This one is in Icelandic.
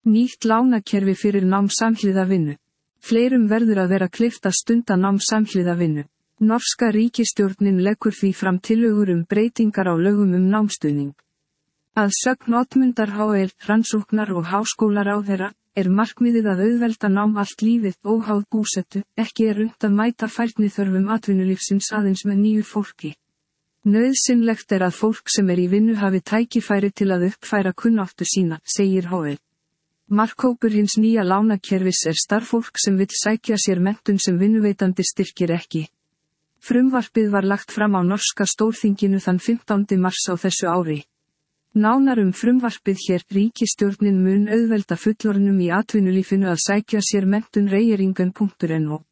Nýtt lánakerfi fyrir nám samhliða vinnu. Fleirum verður að vera kleift að stunda nám samhliða vinnu. Norska ríkisstjórnin leggur því fram tillögur breytingar á lögum námsstuðning. Að sögn Oddmundar HL, rannsóknar- og háskólaráðherra, markmiðið að auðvelda nám allt lífið óháð búsetu, ekki unnt að mæta færniþörfum atvinnulífsins aðeins með nýju fólki. Nauðsynlegt að fólk sem í vinnu hafi tækifæri til að uppfæra kunnáttu sína, segir HL. Markhópur hins nýja lánakerfis starffólk sem vill sækja sér menntun sem vinnuveitandi styrkir ekki. Frumvarpið var lagt fram á norska stórþinginu þann 15. mars á þessu ári. Nánar frumvarpið hér. Ríkisstjórnin mun auðvelda fullorðnum í atvinnulífinu að sækja sér menntun. Regjeringen.no